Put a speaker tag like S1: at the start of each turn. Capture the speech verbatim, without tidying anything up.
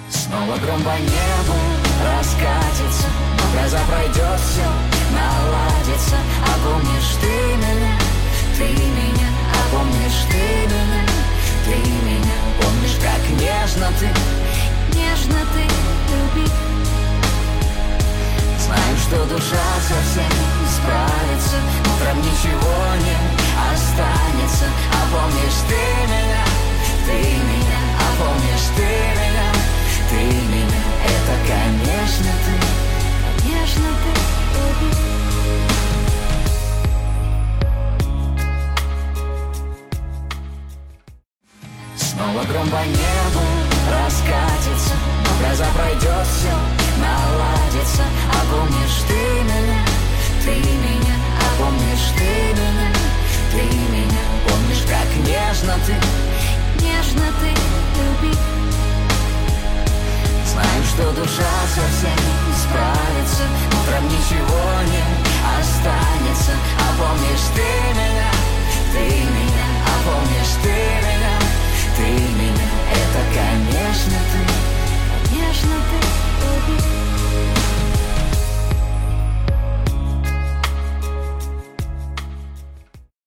S1: Снова гром по небу раскатится, гроза пройдет, все наладится. А помнишь ты меня, ты меня, а помнишь ты меня, ты меня. Помнишь, как нежно ты, нежно ты любил. Знаю, что душа совсем справится, утром ничего не останется. А помнишь ты меня, ты меня, а помнишь ты меня, ты меня. Это, конечно, ты, конечно, ты любил. Снова гром по небу раскатится, гроза пройдет, все наладится. А помнишь ты меня, ты меня, а помнишь ты меня, ты меня. Помнишь, как нежно ты, нежно ты любил. Знаю, что душа совсем справится, утром ничего